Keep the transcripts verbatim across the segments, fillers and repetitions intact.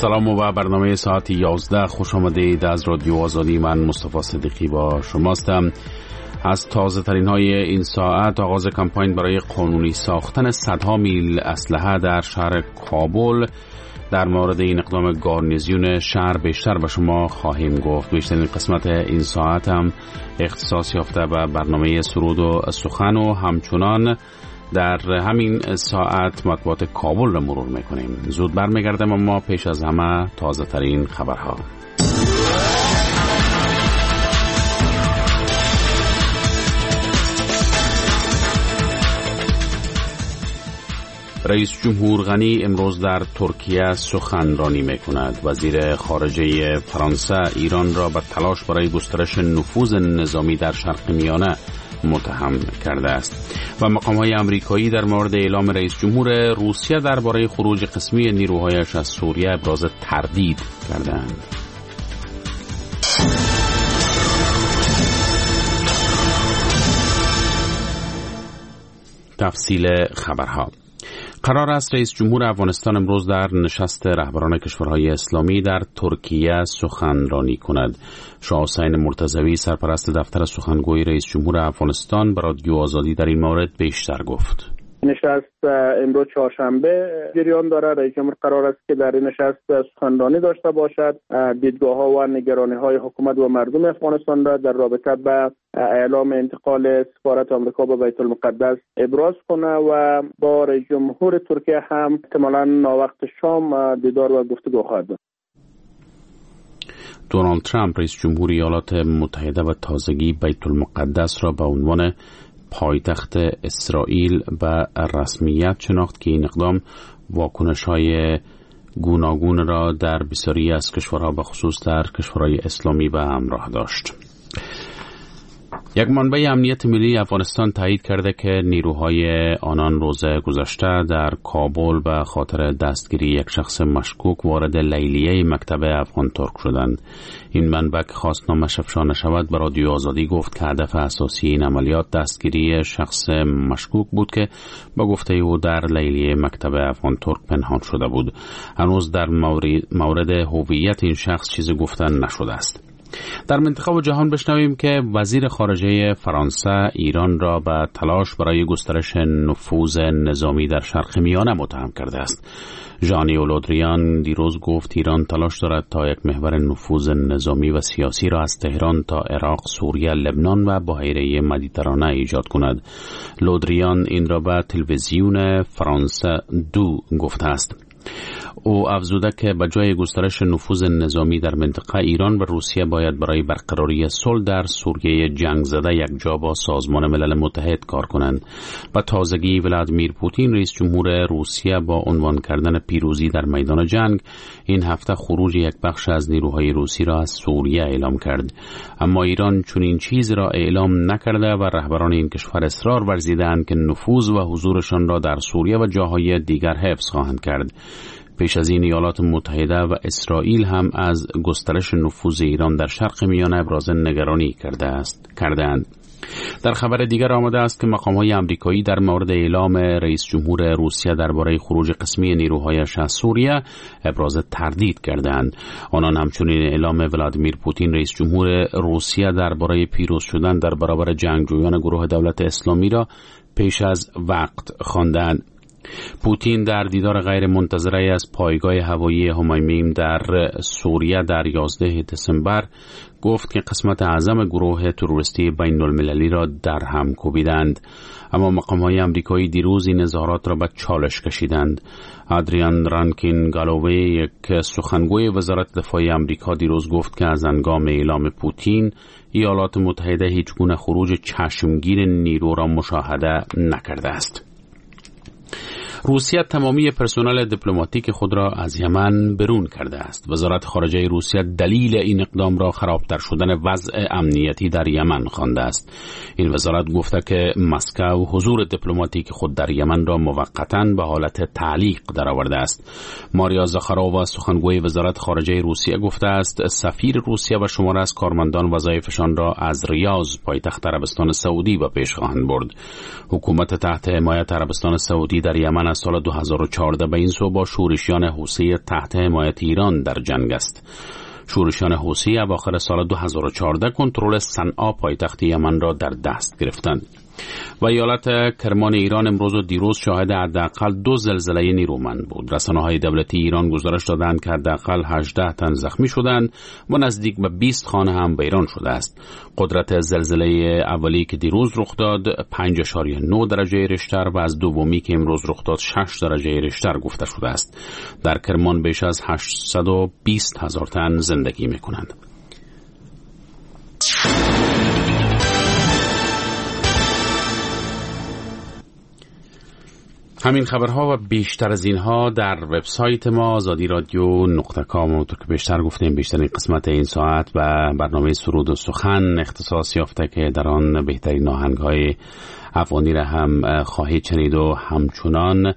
سلام و برنامه ساعت یازده خوش آمدید. از رادیو آزادی من مصطفی صدیقی با شماستم. از تازه ترین های این ساعت آغاز کمپاین برای قانونی ساختن صدها میل اسلحه در شهر کابل. در مورد این اقدام گارنیزیون شهر بیشتر به شما خواهیم گفت. بیشترین قسمت این ساعت هم اختصاص یافته به برنامه سرود و سخن و همچنان در همین ساعت مطبوعات کابل را مرور میکنیم. زود برمیگردم اما پیش از همه تازه ترین خبرها. رئیس جمهور غنی امروز در ترکیه سخنرانی میکند. وزیر خارجه فرانسه ایران را به تلاش برای گسترش نفوذ نظامی در شرق میانه متهم کرده است و مقام‌های آمریکایی در مورد اعلام رئیس جمهور روسیه درباره خروج قسمی نیروهایش از سوریه ابراز تردید کردند. تفصیل خبرها. قرار است رئیس جمهور افغانستان امروز در نشست رهبران کشورهای اسلامی در ترکیه سخنرانی کند. شاه حسین مرتضوی سرپرست دفتر سخنگوی رئیس جمهور افغانستان به رادیو آزادی در این مورد بیشتر گفت. نشست امروز چهارشنبه جریان داره. رئیس جمهور قرار است که در این نشست سخنرانی داشته باشد. دیدگاه ها و نگرانی های حکومت و مردم افغانستان را در رابطه با اعلام انتقال سفارت آمریکا به بیت المقدس ابراز کنه و با رئیس جمهور ترکیه هم احتمالاً وقت شام دیدار و گفتگو خواهد داشت. دونالد ترامپ رئیس جمهور ایالات متحده و تازگی بیت المقدس را به عنوان پایتخت اسرائیل به رسمیت شناخت که این اقدام واکنش‌های گوناگون را در بسیاری از کشورها به خصوص در کشورهای اسلامی به همراه داشت. یک منبع امنیت ملی افغانستان تایید کرده که نیروهای آنان روز گذشته در کابل به خاطر دستگیری یک شخص مشکوک وارد لیلیه مکتب افغان ترک شدند. این منبع که خواست نامش افشا نشود به رادیو آزادی گفت که هدف اساسی این عملیات دستگیری شخص مشکوک بود که با گفته او در لیلیه مکتب افغان ترک پنهان شده بود. هنوز در مورد هویت این شخص چیزی گفتن نشده است. در منطقه و جهان بشنویم که وزیر خارجه فرانسه ایران را به تلاش برای گسترش نفوذ نظامی در شرق میانه متهم کرده است. ژانی لودریان دیروز گفت ایران تلاش دارد تا یک محور نفوذ نظامی و سیاسی را از تهران تا عراق، سوریه، لبنان و بحیره مدیترانه ایجاد کند. لودریان این را به تلویزیون فرانسه دو گفته است. او افزوده که به جای گسترش نفوذ نظامی در منطقه ایران و روسیه باید برای برقراری صلح در سوریه جنگ زده یک جا با سازمان ملل متحد کار کنند. و تازگی ولادیمیر پوتین رئیس جمهور روسیه با عنوان کردن پیروزی در میدان جنگ این هفته خروج یک بخش از نیروهای روسی را از سوریه اعلام کرد. اما ایران چنین چیزی را اعلام نکرده و رهبران این کشور اصرار ورزیدند که نفوذ و حضورشان را در سوریه و جاهای دیگر حفظ خواهند کرد. پیش از این ایالات متحده و اسرائیل هم از گسترش نفوذ ایران در شرق میانه ابراز نگرانی کرده است کردند. در خبر دیگر آمده است که مقام‌های آمریکایی در مورد اعلام رئیس جمهور روسیه درباره خروج قسمی نیروهایش از سوریه ابراز تردید کردند. آنان همچنین اعلام ولادیمیر پوتین رئیس جمهور روسیه درباره پیروز شدن در برابر جنگجویان گروه دولت اسلامی را پیش از وقت خواندند. پوتین در دیدار غیر منتظره از پایگاه هوایی همایمیم در سوریه در یازده دسامبر گفت که قسمت اعظم گروه تروریستی بین المللی را در هم کوبیدند. اما مقام‌های آمریکایی دیروز این اظهارات را به چالش کشیدند. آدریان رانکین گالووی یک سخنگوی وزارت دفاع آمریکا دیروز گفت که از هنگام اعلام پوتین ایالات متحده هیچ گونه خروج چشمگیر نیرو را مشاهده نکرده است. روسیه تمامی پرسنل دیپلماتیک خود را از یمن برون کرده است. وزارت خارجه روسیه دلیل این اقدام را خرابتر شدن وضع امنیتی در یمن خوانده است. این وزارت گفته که مسکو حضور دیپلماتیک خود در یمن را موقتاً به حالت تعلیق درآورده است. ماریا زاخارووا سخنگوی وزارت خارجه روسیه گفته است سفیر روسیه و شمار از کارمندان وظایفشان را از ریاض پایتخت عربستان سعودی به پیش خواهند برد. حکومت تحت حمایت عربستان سعودی در یمن از سال دو هزار و چهارده به این سو با شورشیان حوثی تحت حمایت ایران در جنگ است. شورشیان حوثی اواخر سال دو هزار و چهارده کنترل صنعا پایتخت یمن را در دست گرفتند. و ایالت کرمان ایران امروز و دیروز شاهد حداقل دو زلزله نیرومند بود. رسانه‌های دولتی ایران گزارش دادند که حداقل هجده تن زخمی شدند و نزدیک به بیست خانه هم ویران شده است. قدرت زلزله اولی که دیروز رخ داد پنج اشاریه نه درجه ریشتر و از دومی که امروز رخ داد شش درجه ریشتر گفته شده است. در کرمان بیش از هشتصد و بیست هزار تن زندگی می‌کنند. همین خبرها و بیشتر از اینها در وبسایت ما آزادی رادیو نقطه کام. اونطور که بیشتر گفتیم بیشترین قسمت این ساعت و برنامه سرود و سخن اختصاص یافته که در آن بهترین آهنگ‌های افغانی را هم خواهید شنید و همچنان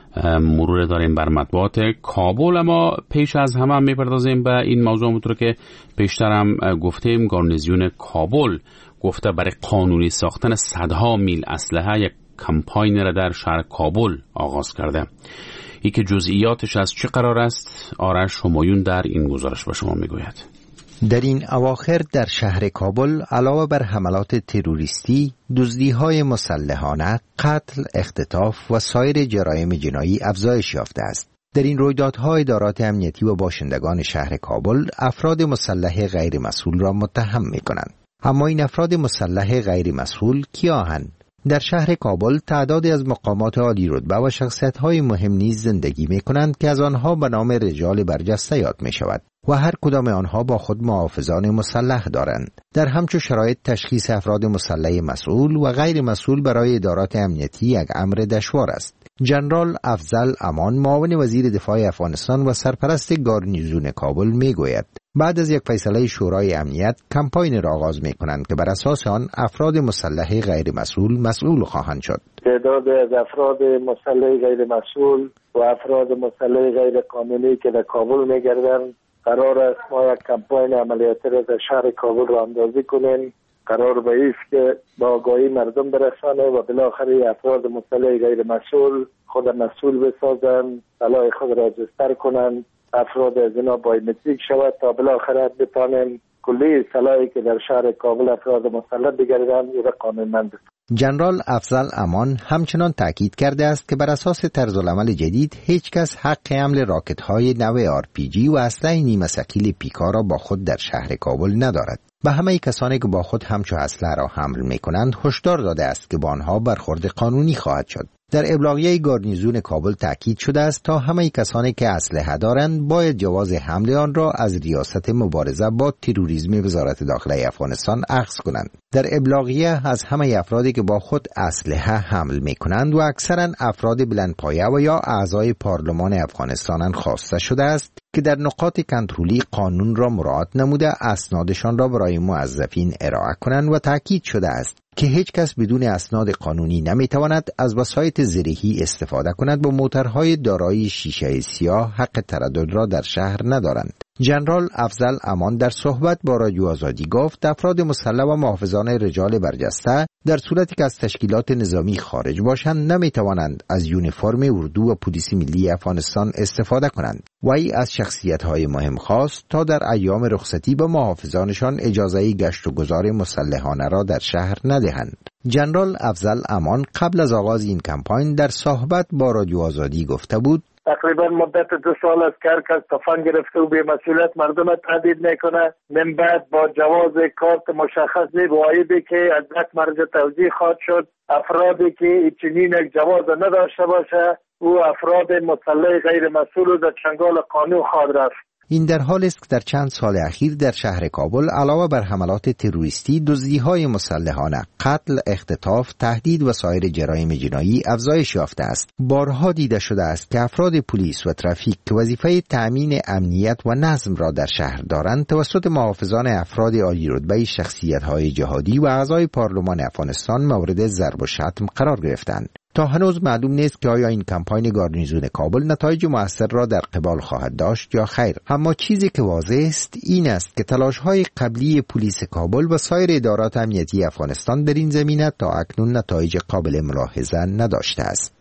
مرور داریم بر مطبوعات کابل. اما پیش از همه هم میپردازیم به این موضوع. اونطور که بیشتر هم گفتیم گارنیزیون کابل گفته برای قانونی ساختن صدها میل اسلحه یک کمپاین را در شهر کابل آغاز کرده. ای که جزئیاتش از چه قرار است آرش همایون در این گزارش به شما میگوید. در این اواخر در شهر کابل علاوه بر حملات تروریستی، دزدی‌های مسلحانه، قتل، اختطاف و سایر جرایم جنایی افزایش یافته است. در این رویدادها ادارات امنیتی و باشندگان شهر کابل افراد مسلح غیر مسئول را متهم می‌کنند. اما این افراد مسلح غیر مسئول کیاهند؟ در شهر کابل تعدادی از مقامات عالی رتبه و شخصیت‌های مهم نیز زندگی می‌کنند که از آنها به نام رجال برجسته یاد می‌شود و هر کدام آنها با خود محافظان مسلح دارند. در همچو شرایط تشخیص افراد مسلح مسئول و غیر مسئول برای ادارات امنیتی یک امر دشوار است. جنرال افضل امان، معاون وزیر دفاع افغانستان و سرپرست گارنیزون کابل میگوید بعد از یک فیصله شورای امنیت کمپاین را آغاز می‌کنند که بر اساس آن افراد مسلح غیر مسئول مسئول خواهند شد. تعداد از افراد مسلح غیر مسئول و افراد مسلح غیر قانونی که در کابل می‌گردند قرار است ما یک کمپاین عملیاتی را در شهر کابل را اندازی کنیم. قرار به است که با آگاهی مردم برسانه و بالاخره افراد مسلح غیر مسئول خود مسئول بسازند، سلاح خود را جستر کنند، افراد از اینا بایومتریک شود تا بالاخره بتانیم کلی سلاحی که در شهر کابل افراد مسلح بگردند او را قانونمند. جنرال افضل امان همچنان تاکید کرده است که بر اساس طرزالعمل جدید هیچ کس حق حمل راکت‌های نو آر پی جی و اسلحه نیمه ثقیل پیکا را با خود در شهر کابل ندارد. به همه کسانی که با خود همچو اسلحه را حمل می‌کنند هشدار داده است که با آنها برخورد قانونی خواهد شد. در ابلاغیه گارنیزون کابل تاکید شده است تا همه کسانی که اسلحه دارند باید جواز حمل آن را از ریاست مبارزه با تروریسم وزارت داخله افغانستان اخذ کنند. در ابلاغیه از همه افرادی که با خود اسلحه حمل می‌کنند و اکثرا افراد بلندپایه و یا اعضای پارلمان افغانستان خواسته شده است که در نقاط کنترلی قانون را مراعات نموده اسنادشان را برای موظفین ارائه کنند و تاکید شده است که هیچ کس بدون اسناد قانونی نمیتواند از وسایط زرهی استفاده کند و موترهای دارای شیشه سیاه حق تردد را در شهر ندارند. جنرال افضل امان در صحبت با رادیو آزادی گفت افراد مسلح و محافظان رجال برجسته در صورتی که از تشکیلات نظامی خارج باشند نمیتوانند از یونیفرم اردو و پلیس ملی افغانستان استفاده کنند و ای از شخصیت‌های مهم خواست تا در ایام رخصتی به محافظانشان اجازه گشت و گذار مسلحانه را در شهر ندهند. جنرال افضل امان قبل از آغاز این کمپاین در صحبت با رادیو آزادی گفته بود تقریبا مدت دو سال است که هر کس تفنگ گرفته و به مسئولیت مردم تهدید میکنه. من بعد با جواز کارت مشخص وایدی که از یک مرجع توضیح خواهد شد افرادی که چنین یک جواز نداشته باشه او افراد مسلح غیر مسئول در چنگال قانون خواهد رفت. این در حال است که در چند سال اخیر در شهر کابل علاوه بر حملات تروریستی، دزدی‌های مسلحانه، قتل، اختطاف، تهدید و سایر جرایم جنایی افزایش یافته است. بارها دیده شده است که افراد پلیس و ترافیک که وظیفه تأمین امنیت و نظم را در شهر دارند توسط محافظان افراد عالی رتبه شخصیت‌های جهادی و اعضای پارلمان افغانستان مورد ضرب و شتم قرار گرفتند. تا هنوز معلوم نیست که آیا این کمپاین گارنیزون کابل نتایج موثر را در قبال خواهد داشت یا خیر. اما چیزی که واضح است این است که تلاش‌های قبلی پلیس کابل و سایر ادارات امنیتی افغانستان در این زمینه تا اکنون نتایج قابل ملاحظه نداشته است.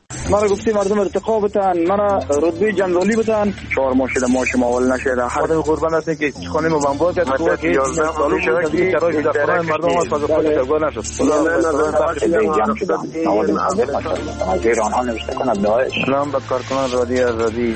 مرا گفتی مردم ارتقا بتن، مرا رتبه جنرالی بتن. چهار ماه شده ماش ماول نشده. خودم قربان هستم که خانه ما بمبار کرد. تو که یازده سال شده که چرای در خانه مردم از فاز خود تگاه نشد. ایران ها نوشته کند داعش. سلام به کارکنان رادیو آزادی.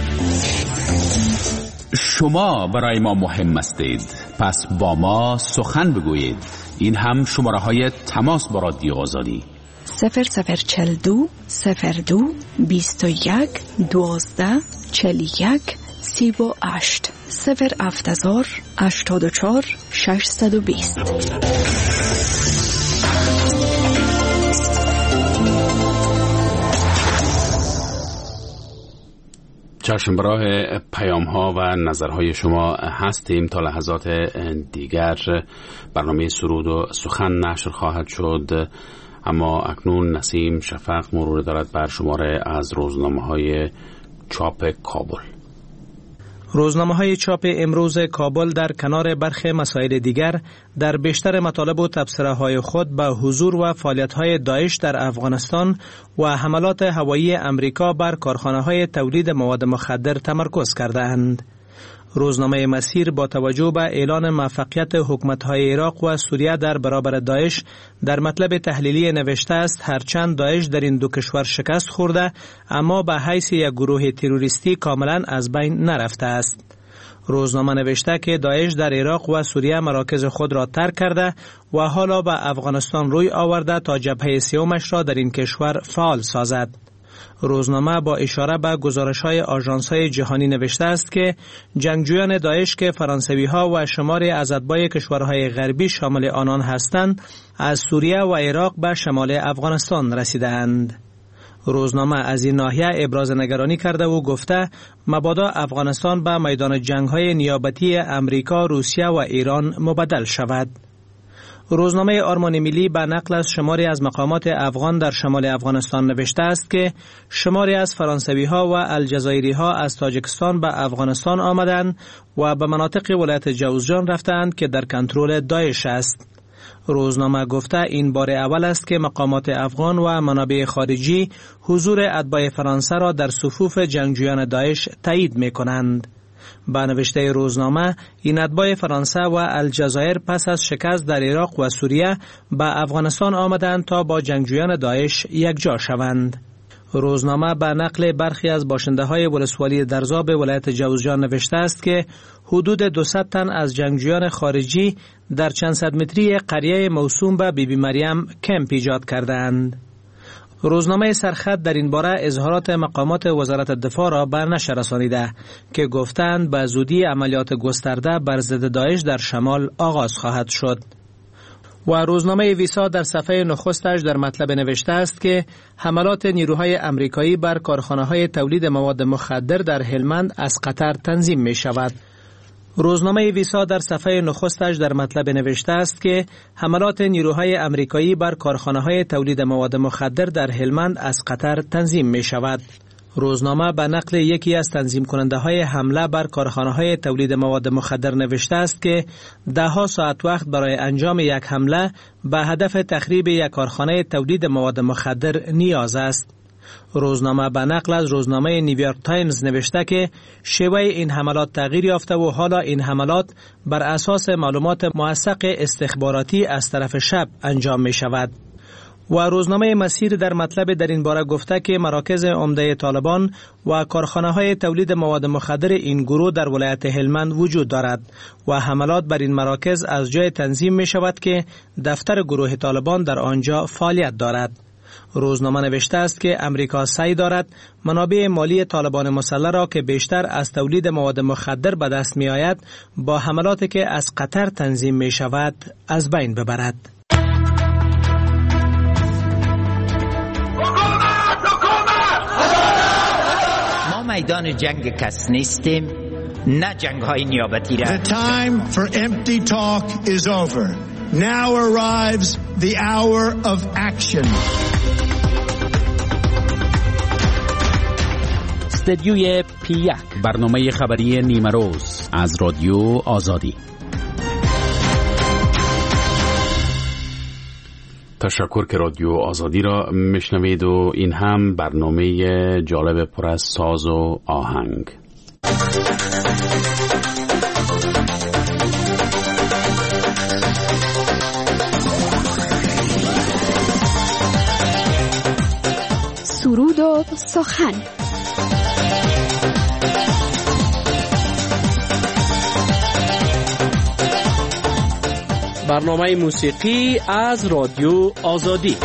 شما برای ما مهم هستید، پس با ما سخن بگویید. این هم شماره های تماس با رادیو آزادی: صفر صفر چل دو صفر دو بیست و یک دوازده چل یک سی و هشت صفر هفتازار هشتاد و چهار ششصد و بیست. چشم براه پیام ها و نظرهای شما هستیم. تا لحظات دیگر برنامه سرود و سخن نشر خواهد شد، اما اکنون نسیم شفق مرور دارد بر شماره از روزنامه های چاپ کابل. روزنامه های چاپ امروز کابل در کنار برخی مسائل دیگر در بیشتر مطالب و تبصره های خود به حضور و فعالیت های داعش در افغانستان و حملات هوایی امریکا بر کارخانه های تولید مواد مخدر تمرکز کرده اند. روزنامه مسیر با توجه به اعلان موفقیت حکومت‌های عراق و سوریه در برابر داعش در مطلب تحلیلی نوشته است هرچند داعش در این دو کشور شکست خورده، اما به حیث یک گروه تروریستی کاملا از بین نرفته است. روزنامه نوشته که داعش در عراق و سوریه مراکز خود را ترک کرده و حالا به افغانستان روی آورده تا جبهه سومش را در این کشور فعال سازد. روزنامه با اشاره به گزارش‌های آژانس‌های جهانی نوشته است که جنگجویان داعش که فرانسوی‌ها و شماری از اتباع کشورهای غربی شامل آنان هستند، از سوریه و عراق به شمال افغانستان رسیدند. روزنامه از این ناحیه ابراز نگرانی کرده و گفته مبادا افغانستان به میدان جنگ‌های نیابتی امریکا، روسیه و ایران مبدل شود. روزنامه آرمان ملی به نقل از شماری از مقامات افغان در شمال افغانستان نوشته است که شماری از فرانسوی ها و الجزایری ها از تاجیکستان به افغانستان آمدند و به مناطق ولایت جوزجان رفتند که در کنترل داعش است. روزنامه گفته این بار اول است که مقامات افغان و منابع خارجی حضور اتباع فرانسه را در صفوف جنگجویان داعش تایید می کنند. با نوشته روزنامه این اتباع فرانسه و الجزایر پس از شکست در عراق و سوریه به افغانستان آمدند تا با جنگجویان داعش یکجا شوند. روزنامه به نقل برخی از باشنده های ولسوالی درزاب ولایت جوزجان نوشته است که حدود دویست تن از جنگجویان خارجی در چند صد متری قریه موسوم به بی بی مریم کمپ ایجاد کردند. روزنامه سرخط در این باره اظهارات مقامات وزارت دفاع را به نشر رسانیده که گفتند به زودی عملیات گسترده بر ضد داعش در شمال آغاز خواهد شد. و روزنامه ویسا در صفحه نخستش در مطلب نوشته است که حملات نیروهای امریکایی بر کارخانه‌های تولید مواد مخدر در هلمند از قطر تنظیم می شود. روزنامه ویسا در صفحه نخستش در مطلب نوشته است که حملات نیروهای امریکایی بر کارخانه‌های تولید مواد مخدر در هلمند از قطر تنظیم می شود. روزنامه به نقل یکی از تنظیم کننده های حمله بر کارخانه‌های تولید مواد مخدر نوشته است که ده ها ساعت وقت برای انجام یک حمله به هدف تخریب یک کارخانه تولید مواد مخدر نیاز است. روزنامه به نقل از روزنامه نیویورک تایمز نوشته که شیوه این حملات تغییر یافته و حالا این حملات بر اساس معلومات موثق استخباراتی از طرف شب انجام می شود. و روزنامه مسیر در مطلب در این باره گفته که مراکز عمده طالبان و کارخانه های تولید مواد مخدر این گروه در ولایت هلمند وجود دارد و حملات بر این مراکز از جای تنظیم می شود که دفتر گروه طالبان در آنجا فعالیت دارد. روزنامه نوشته است که امریکا سعی دارد منابع مالی طالبان مسلح را که بیشتر از تولید مواد مخدر به دست می آید با حملاتی که از قطر تنظیم می شود از بین ببرد. ما میدان جنگ کس نیستیم، نه جنگ های نیابتی را. The time for empty talk is over. Now arrives the hour of action. استدیوی پی یک، برنامه خبری نیمه روز از رادیو آزادی. تشکر که رادیو آزادی را میشنوید و این هم برنامه جالب پر از ساز و آهنگ. سرود و سخن. برنامه موسیقی از رادیو آزادی.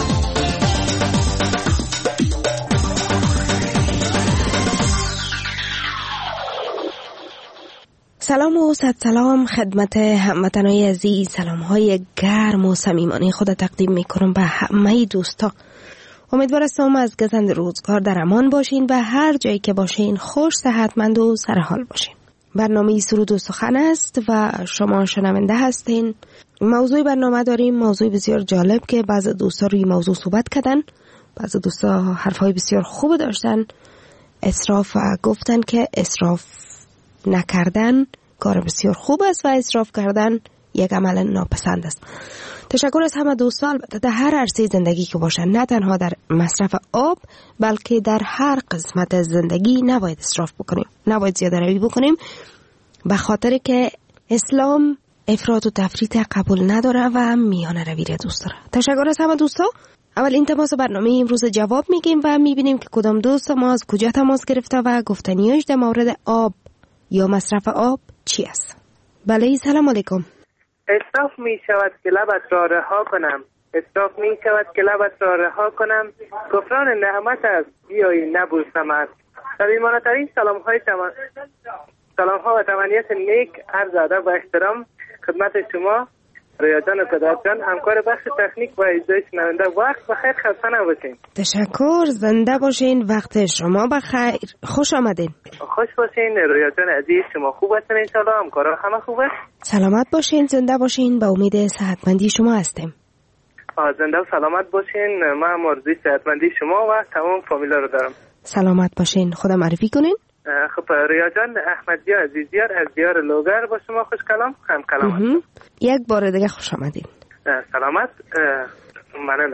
سلام و صد سلام خدمت هموطنان عزیز. سلام های گرم و صمیمانه خود تقدیم میکنم به همه دوستا. امیدوار هستم از گزند روزگار در امان باشین و هر جایی که باشین خوش صحتمند و سرحال باشین. برنامه سرود و سخن است و شما شنونده هستین. موضوع برنامه داریم موضوع بسیار جالب که بعض دوستا روی موضوع صحبت کردن، بعض دوستا حرفای بسیار خوب داشتن، اسراف و گفتن که اسراف نکردن کار بسیار خوب است و اسراف کردن یک عمل ناپسند است. تشکر از همه دوستا، البته در هر عرصه زندگی که باشن، نه تنها در مصرف آب بلکه در هر قسمت از زندگی نباید اسراف بکنیم، نباید زیاده روی بکنیم، به خاطر که اسلام افراط و تفریط قبول نداره و میانه روی را دوست داره. تشکر از همه دوستا. اول این تماس برنامه امروز جواب میگیم و میبینیم که کدام دوست ما از کجا تماس گرفته و گفتنیاش در مورد آب یا مصرف آب چی است. بله، سلام علیکم. اسراف می شود که لبت را رها کنم، اسراف می شود که لبت را رها کنم، کفران نعمت است بیایی نبوسمت. صمیمانه‌ترین سلام های تمن... سلام ها و تمنیت نیک عرض ادب و احترام خدمت شما رویا جان و پدر جان، همکار بخش تکنیک و اجرای شنونده. وقت بخیر، خسته نباشین. تشکر، زنده باشین، وقت شما بخیر، خوش آمدین. خوش باشین رویا جان عزیز، شما خوب هستین ان شاء الله؟ همکارا همه خوب است؟ سلامت باشین، زنده باشین، با امید صحتمندی شما هستیم. زنده و سلامت باشین. من آرزوی صحتمندی شما و تمام فامیلا رو دارم. سلامت باشین. خدا معرفی کنین. خب ریا جان، احمدی عزیزیار از دیار لوگر با شما خوش کلام هم کلام هستم. یک بار دیگه خوش آمدین. سلامت. ممنون.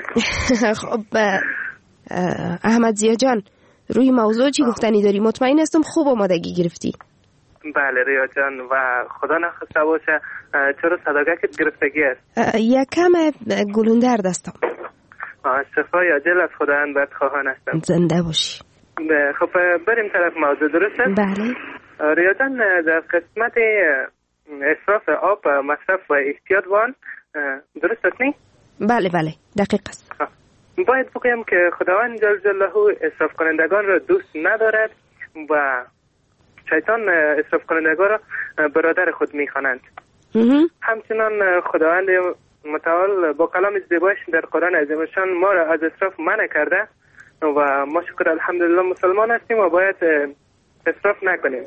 خب احمدی جان، روی موضوع چی گفتنی داری؟ مطمئن هستم خوب آمادگی گرفتی. بله ریا جان، و خدا نخواسته باشه چرا صداقت گرفتگی است؟ یک کم گلوندر دستم. شفای عاجل از خداوند بد خواهان هستم. زنده باشی. خب بریم طرف موضوع، درسته؟ بله. ریا جان، در قسمت اسراف آب، مصرف و احتیاط وان، درست است نی؟ بله بله، دقیق است. باید بگویم که خداوند جل جلاله اسراف کنندگان را دوست ندارد و شیطان اسراف کنندگان را برادر خود میخوانند. همچنان خداوند متعال با کلام زیبایش در قرآن عظیم شان ما را از اسراف منع کرده و ما شکر الحمدلله مسلمان هستیم و باید اسراف نکنیم.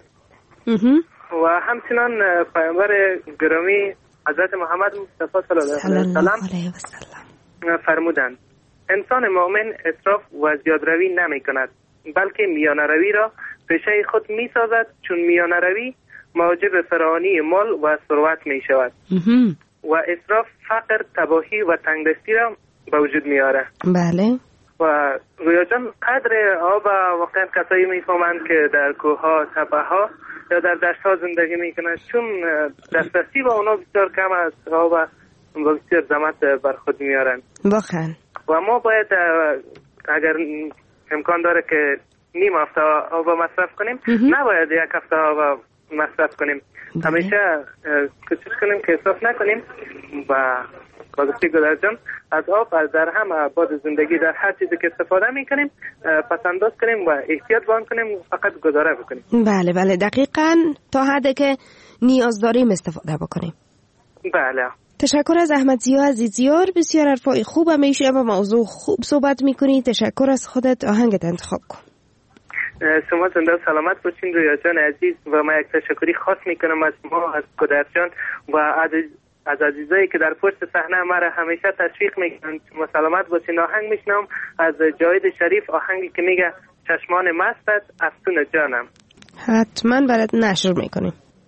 و همچنان پیامبر گرامی حضرت محمد مصطفی صلی الله علیه و سلم فرمودند انسان مؤمن اسراف و زیادروی نمی کند، بلکه میانه روی را پیشه خود می سازد، چون میانه روی موجب فراوانی مال و ثروت می شود و اسراف فقر، تباهی و تنگدستی را به وجود می آورد. بله. و رویا جان، قدر آب واقعا کسایی میفهمند که در کوه ها، تپه ها یا در دشت ها زندگی میکنند، چون دسترسی با اونا بسیار کم است، آب و بسیار زحمت بر خود میارند. واقعا. و ما باید اگر امکان داره که نیم هفته آب مصرف کنیم، نباید یک هفته آب مصرف کنیم. همیشه کوشش کنیم که اسراف نکنیم و بازرسی گذر جان از آب از در هم بعد زندگی در هر چیزی که استفاده میکنیم پس انداز کنیم و احتیاط وان کنیم، فقط گذاره بکنیم. بله بله، دقیقاً تا حدی که نیاز داریم استفاده بکنیم. بله. تشکر از احمدزیا عزیزیار، بسیار حرفای خوب همیشه و موضوع خوب صحبت میکنی. تشکر از خودت. آهنگت انتخاب کن. شما زنده و سلامت باشین رویا جان عزیز و من یک تشکری خاص میکنم از ما، از گذر جان و از از عزیزایی که در پشت صحنه ما را همیشه تشویق میکنن. شما سلامت باشین. آهنگ میشنم از جاوید شریف، آهنگی که میگه چشمان مستت افسون جانم. حتما برات نشر میکنیم.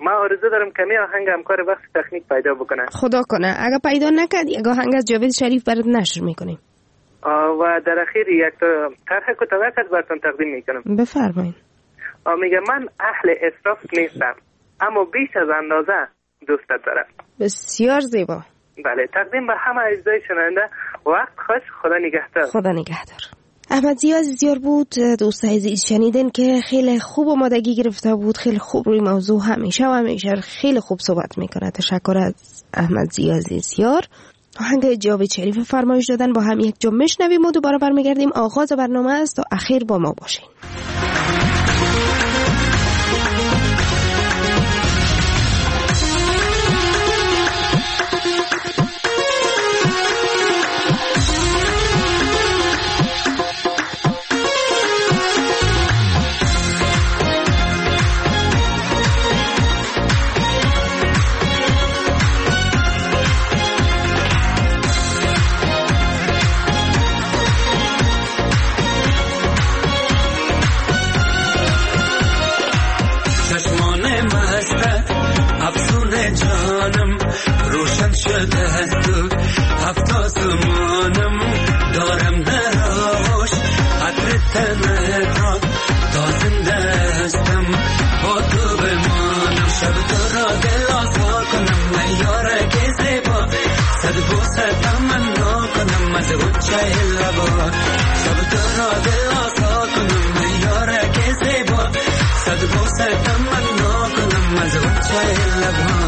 ما آرزو دارم کمی آهنگ همکار وقت تکنیک پیدا بکنه. خدا کنه. اگه پیدا نکرد یک آهنگ از جاوید شریف برات نشر میکنیم. و در اخیر یک طرح کوتاه براتون تقدیم میکنم. بفرمایید. میگه من اهل اسراف نیستم اما بیش از اندازه دوستت دارم. بسیار زیبا. بله، تقدیم به همه اجزای شنونده. وقت خوش. خدا نگهدار. خدا نگهدار. احمد ضیا عزیزیار بود. دوست عزیز شنیدن که خیلی خوب آمادگی گرفته بود، خیلی خوب روی موضوع همیشه و همیشه خیلی خوب صحبت میکنه. تشکر از احمد ضیا عزیزیار. آهنگ جاوید شریف فرمایش دادن با هم یک جا میشنویم و دوباره برمیگردیم. آغاز برنامه است تا اخیر با ما باشین. جانم روشن شده است هفت آسمانم دارم در آغوش عطر تنت را تا زنده هستم با تو بمانم شب تو را دل آزار کنم من یارک زیبا صد بوسه تمنا کنم از غنچه لبا شب تو را دل آزار کنم من یارک زیبا صد بوسه تمنا کنم از غنچه لبا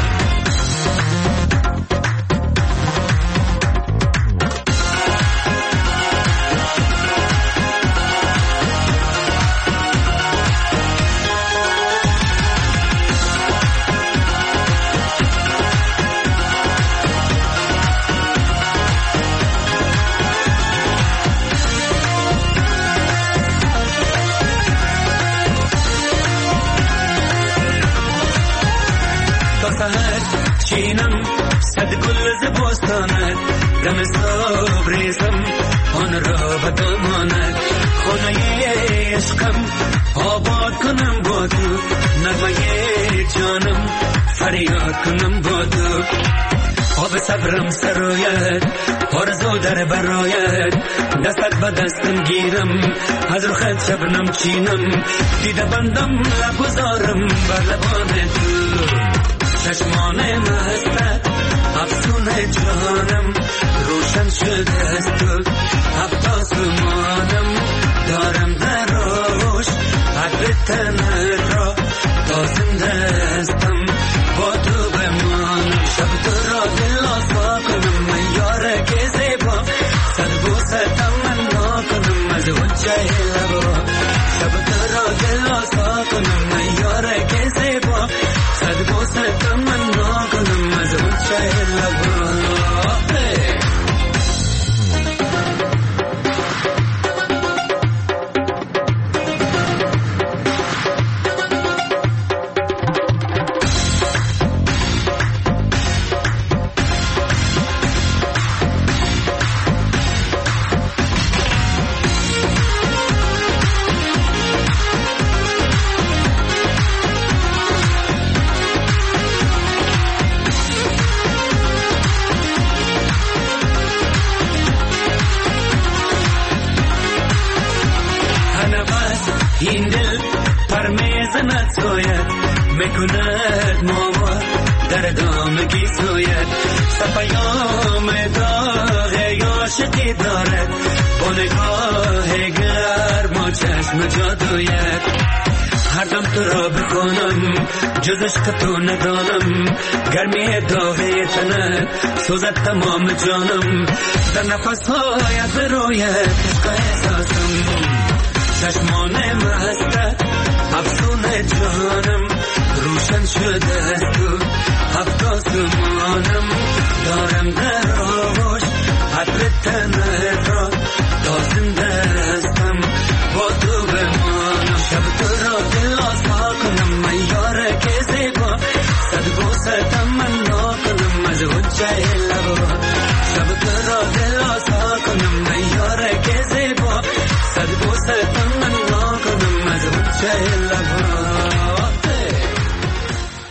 چینم صد گل ز بستانت دم صبح ریزم آن را به دامانت خانه عشقم آباد کنم با تو نغمه جانم فریاد کنم با تو آب صبرم سرایت آرزو در برایت دستت به دستم گیرم از رخت شبنم چینم دیده بندم لب گذارم بر لبان تو چشمان مستت افسون جانم روشن شده است تو هفت آسمانم دارم در آغوش عطر تنت را تا زنده هستم با تو بمانم شب تو را دل آزار کنم من یارک زیبا صد بوسه تمنا کنم از غنچه لبا شب تو را دل آزار کنم من یارک زیبا صد بوسه تمنا کنم از غنچه لبا این دل پرمیزنت سوید میکند ماما در دامگی سوید سپیام داغ عاشقی دارد با نگاه گرم و چشم جادویت هر دم تو را بخونم جز عشق تو ندانم گرمی داغی تنت سوزد تمام جانم در نفس هایت برویت عشق احساسم چشمان مستت افسون جانم روشن شده است تو هفت آسمانم دارم در آغوش عطر تنت را تا زنده هستم با تو بمانم شب تو را دل آزار کنم من یارک زیبا صد بوسه تمنا کنم از غنچه لبا شب تو را دل آزار کنم من یارک زیبا صد بوسه تمنا کنم از غنچه لبا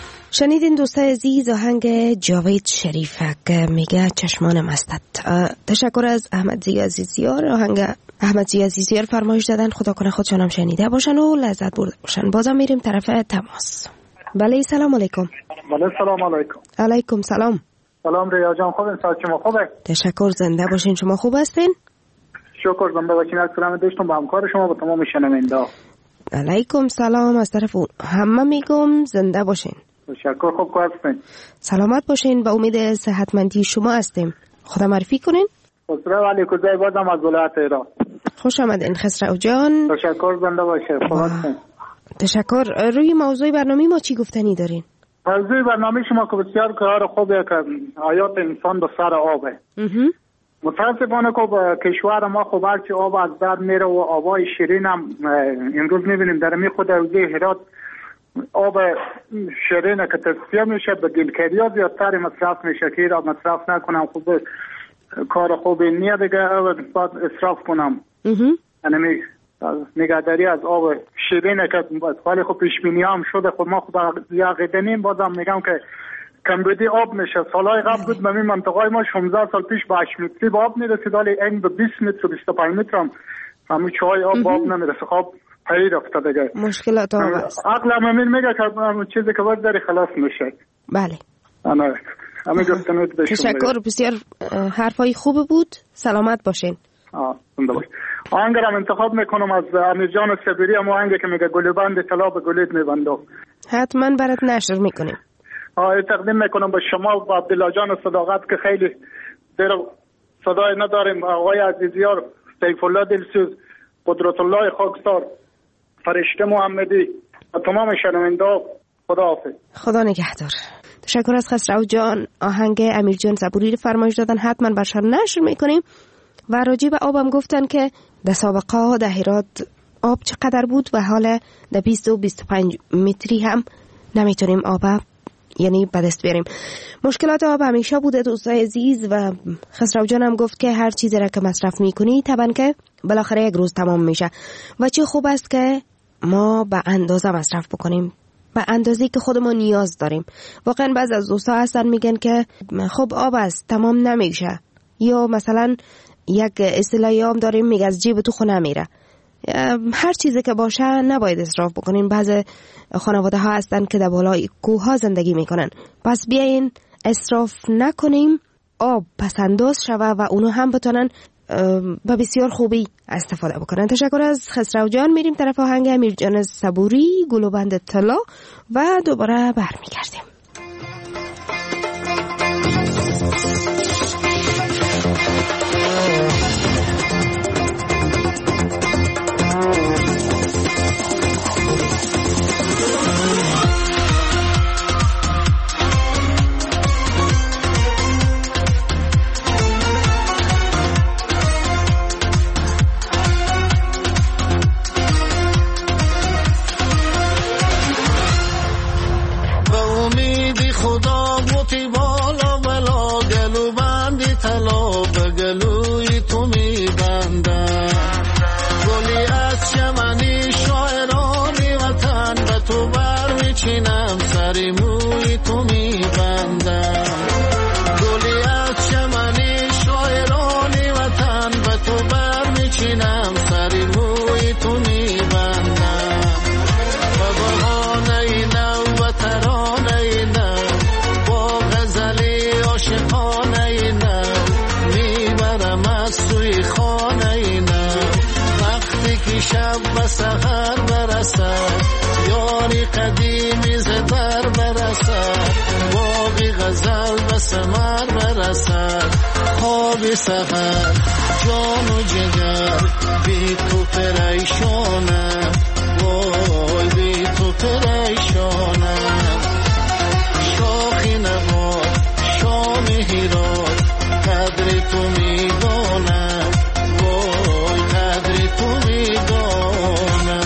شنیدین دوستای عزیز آهنگ جاوید شریفک میگه چشمان مستت. تشکر از احمد زی عزیزیار. آهنگ احمد زی عزیزیار فرمایش دادن، خدا کنه خودشون هم شنیده باشن و لذت برده باشن. بازم میریم طرف تماس. بله سلام علیکم. بله سلام علیکم. علیکم سلام. سلام ریا جان، خوبین؟ سلام شما خوبه؟ تشکر، زنده باشین. شما خوب هستین؟ شکر، زنده باشین. از سلام داشتم با همکار شما و تمام شنونده. علیکم سلام. از طرف اون همه میگم زنده باشین. تشکر، خوب هستین؟ سلامت باشین. با امید صحتمندی شما هستیم. خدا معرفی کنین. خسرو علی کوزی بازم از ولایت ایران. خوش آمدین خسرو جان. تشکر، زنده باشه. خوب هستین؟ تشکر. روی موضوع برنامه ما چی گفتنی دارین؟ موضوع برنامه شما که بسیار کار خوبه که حیات انسان به سر آبه. متاسفانه که کشور ما خب هرچی آب از در میره و آبای شیرین هم امروز میبینیم در می خود حوزه هرات آب شیرین که تصفیه میشه به گلکریا زیادتر مصرف میشه که را مصرف نکنم. خوب کار خوبی نیه دیگه، باید اصراف کنم. یعنی نگهداری از آب شیرینه که حالی خب پیش بینی هم شده. خب ما خب یقیده نیم، بازم میگم که کمبودی آب میشه. سالهای قبل بود به این منطقه ما شانزده سال پیش به هشت متری به آب میرسید، ولی این به بیست متر و بیست و پنج متر هم همون چای آب به آب نمیرسه. خب پیر افتاده دیگه، مشکلات آب است. عقلم همین میگه که همون چیزی که باید داری خلاص میشه. بله انا همین گفتنوت بشون. تشکر، بسیار حرفای خوب بود. سلامت باشین. آه زنده باش. آهنگرم انتخاب میکنم از امیر جان سبیری، هم آهنگی که میگه گلبند طلا به گلید میبندم. حتما برات نشر میکنیم. آه تقدیم میکنم به شما و عبدالله جان صداقت که خیلی دیر صدای نداریم. آقای عزیزیار، سیف الله دلسوز، قدرت الله خاکسار، فرشته محمدی و تمام شنونده. خدا حافظ. خدا نگهدار. تشکر از خسرو جان. آهنگ امیر جان صبوری رو فرمایش دادن، حتما برشار نشر میکنیم. و راجع به آبم گفتن که در سابقه ها در هرات آب چقدر بود و حالا در بیست و بیست و پنج متری هم نمیتونیم آب یعنی به دست بیاریم. مشکلات آب همیشه بوده دوستای عزیز و خسرو جان هم گفت که هر چیزی را که مصرف میکنی طبعا که بالاخره یک روز تمام میشه و چه خوب است که ما به اندازه مصرف بکنیم، به اندازه‌ای که خودمون نیاز داریم. واقعا بعض از دوستا هستن میگن که خب آب است تمام نمیشه، یا مثلا یک اصطلاحی هم داریم میگه از جیب تو خونه میره. هر چیزی که باشه نباید اسراف بکنین. بعض خانواده ها هستن که در بالای کوه ها زندگی میکنن، پس بیاین اسراف نکنیم، آب پسنداز شوه و اونو هم بتونن به بسیار خوبی استفاده بکنن. تشکر از خسرو جان. میریم طرف آهنگ امیر جان صبوری، گلوبند طلا و دوباره برمیگردیم. سحر جان و جگر بی تو پریشانه، وای بی تو پریشانه. شاخی نباد شام هیراد قدر تو میدانه، وای قدر تو میدانه.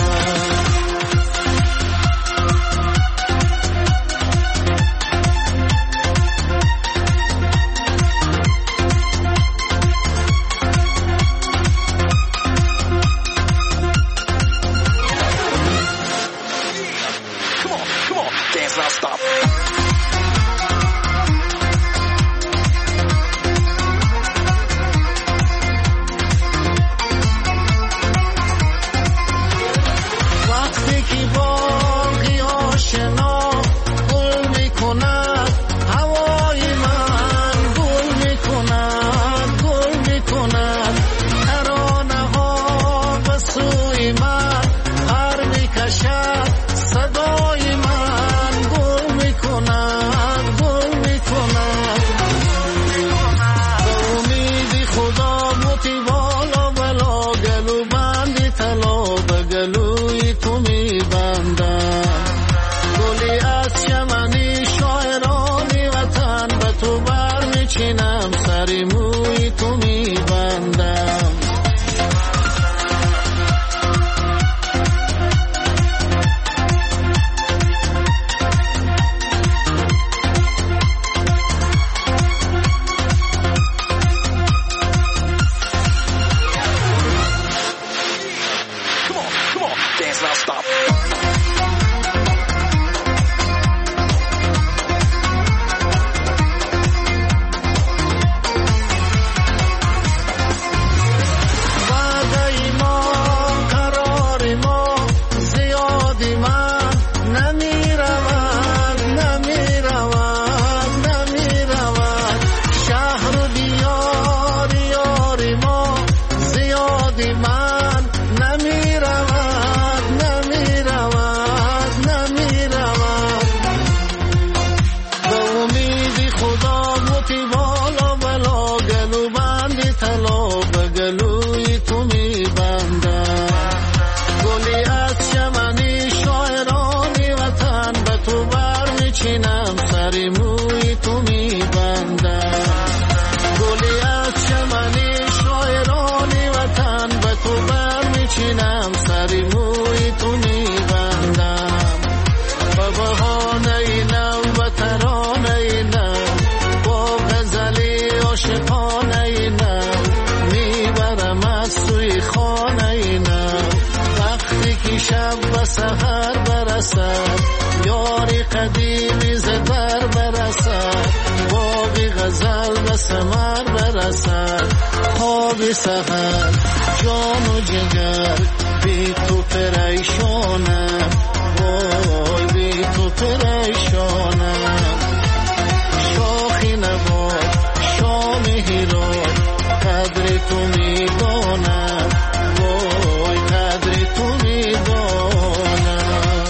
برسد یاری قدیمی زدر برسد باقی غزل به ثمر برسد خواب سحر جان و جگر بی تو پریشانم وای بی تو پریشانم شاخی نباد شام هیراد قدر تو میدانم وای قدر تو میدانم.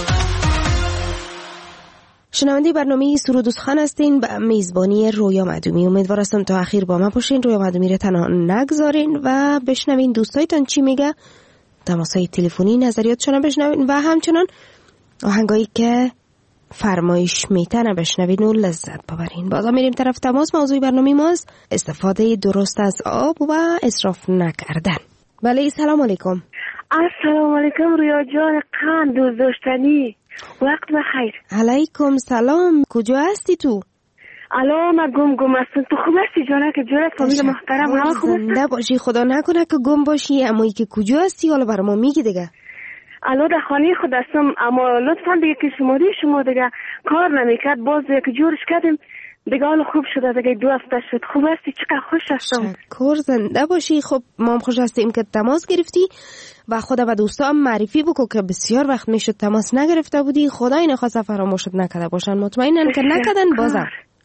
شنونده برنامه سرود و سخن هستین به میزبانی رویا معدومی. امیدوار هستم تا اخیر با ما باشین، رویا معدومی رو تنها نگذارین و بشنوین دوستایتان چی میگه، تماسای تلفنی نظریاتشون بشنوین و همچنان آهنگایی که فرمایش میتنه بشنوین و لذت ببرین. بازم میریم طرف تماس. موضوع برنامه ماست استفاده درست از آب و اسراف نکردن. بله سلام علیکم. السلام علیکم رویا جان قند دوست داشتنی، وقت بخیر. علیکم سلام. کجا هستی تو؟ الان من گم گم هستم. تو خوب هستی جانه که جورت فامیل محترم همه خوب هستن؟ زنده باشی، خدا نکنه که گم باشی. اما ای که کجا هستی حالا برای ما میگی دیگه. الان در خانه خود هستم اما لطفا دیگه که شماره شما دیگه کار نمیکرد، باز که جورش کردیم دیگه حالا خوب شده دیگه، دو هفته شد. خوب هستی؟ چقدر خوش هستم. شکر زنده باشی. خب ما هم خوش هستیم که تماس گرفتی و خدا و دوستا هم معرفی بکو که بسیار وقت میشد تماس نگرفته بودی. خدای نخواست فراموشت نکرده باشن، مطمئنن که نکردن. بازم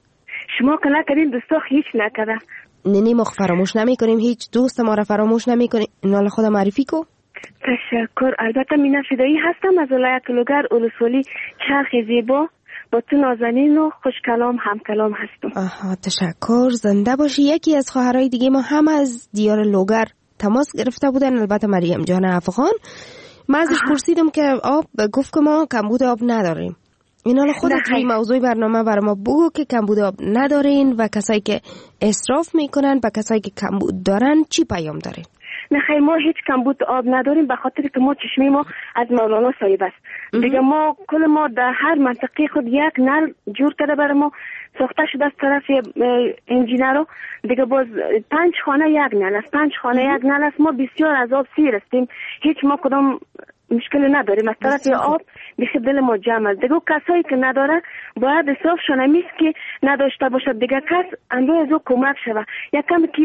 شما که نکردین دوستا هیچ نکرده. نه نه ما فراموش نمی کنیم، هیچ دوست ما را فراموش نمی کنیم. نال خدا معرفی کو. تشکر. البته مینا فدایی هستم از ولایت لوگر اولسولی چرخ زیبا، با تو نازنین و خوش کلام هم کلام هستم. آها تشکر زنده باشی. یکی از خواهرای دیگه ما هم از دیار لوگر تماس گرفته بودن، البته مریم جان افغان. من ازش پرسیدم که آب، گفت که ما کمبود آب نداریم. این حالا خودت روی موضوع برنامه برای ما بگو که کمبود آب ندارین و کسایی که اسراف میکنن و کسایی که کمبود دارن چی پیام داره؟ نه خیلی ما هیچ کمبود آب نداریم به خاطر که ما چشمی ما از مولانا صاحب است. دیگه ما کل ما در هر منطقه خود یک نل جور کرده برای ما ساخته شده از طرف انجینرو. دیگه باز پنج خانه یک نل است، پنج خانه یک نل است. ما بسیار از آب سیر هستیم، هیچ ما کدام مشکل نداریم از طرف آب. بیخی دل ما جمع است. دیگه کسایی که نداره باید اصرافشون همیست که نداشته باشد. دیگه کس اندو از او کمک شود، یکم که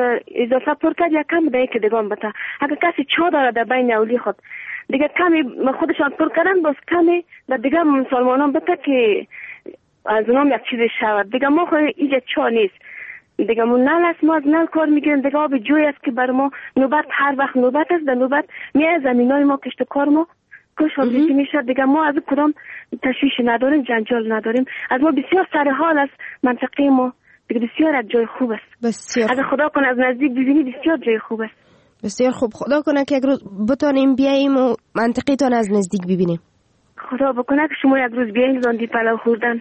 اضافه پر کرد یکم دیگه که دیگه بته. اگر کسی چا داره در بین اولی خود دیگه کمی خودشان پر کردن، باز کمی در دیگه مسلمانان بته که از اونام یک چیزی شود. دیگه ما خود اینجا چا نیست. دیگه ما نل است، ما از نل کار میگیریم. دیگه آب جوی است که بر ما نوبت هر وقت نوبت است، در نوبت میای زمینای ما کشت کار ما کش آبریزی میشه. دیگه ما از کدام تشویش نداریم، جنجال نداریم. از ما بسیار سر حال است منطقه ما، دیگه بسیار از جای خوب است. بسیار اگه خدا کنه از نزدیک ببینی بسیار جای خوب است. بسیار خوب. خدا کنه که یک روز بتونیم بیاییم و منطقه تان از نزدیک ببینیم. خدا بکنه که شما یک روز بیاییم زاندی پلو خوردن.